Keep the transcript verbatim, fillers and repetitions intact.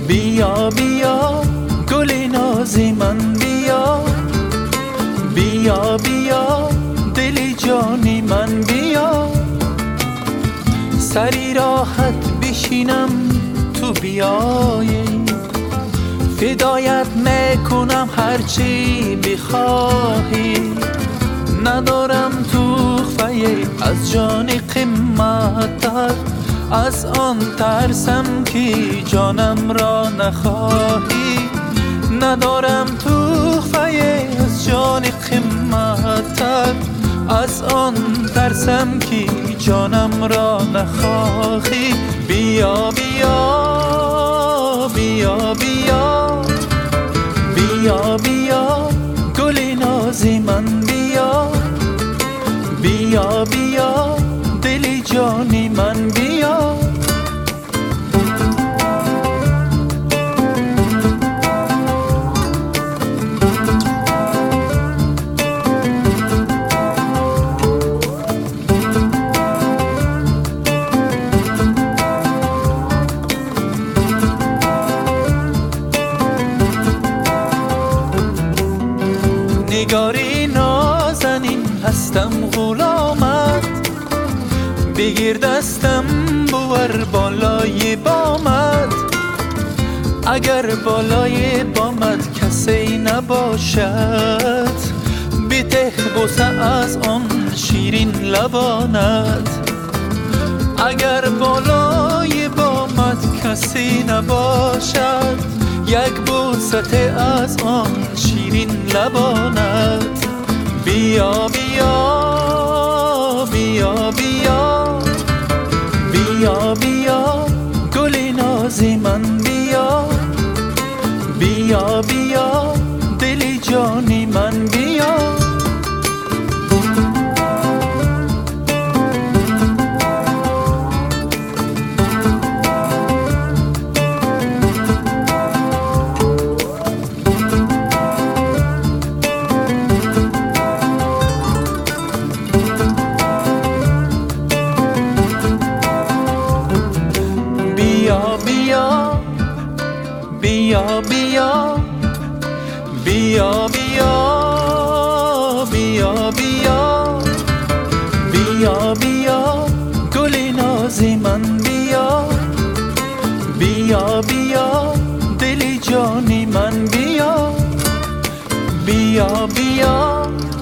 بیا بیا گل نازی من بیا، بیا بیا دل جانی من بیا، سری راحت بشینم تو بیایی، فدایت میکنم هرچی بخواهی، ندارم توخفه از جان قیمت‌تر، از آن ترسم که جانم را نخواهی، ندارم توخفه از جان قیمت‌تر، از آن ترسم که جانم را نخواهی. بیا بیا بیا بیا بیا بیا گل نازی من بیا، بیا بیا دل جانی من بیا. نگاری نازنین هستم غلامت، بگیر دستم بور بالای بامت، اگر بالای بامت کسی نباشد، بده بوسه از آن شیرین لبانت، اگر بالای بامت کسی نباشد، یک بوسه از آن شیرین لبانت. بیا بیا بیا بیا بیا بیا گل نازی من بیا، بیا بیا دل جانی من بیا. بیا بیا بیا بیا بیا بیا بیا بیا گل نازی من بیا، بیا بیا دل جانی من بیا، بیا بیا